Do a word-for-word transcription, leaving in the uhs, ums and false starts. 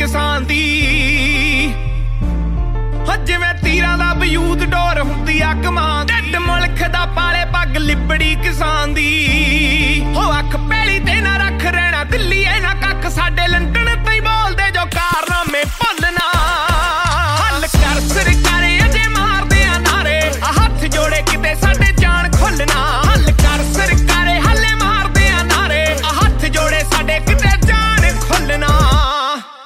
किसान दी जिवें तीरां दा बयूद डोर हुंदी आ कमान ढिड मुल्क दा पाले पग लिबड़ी किसान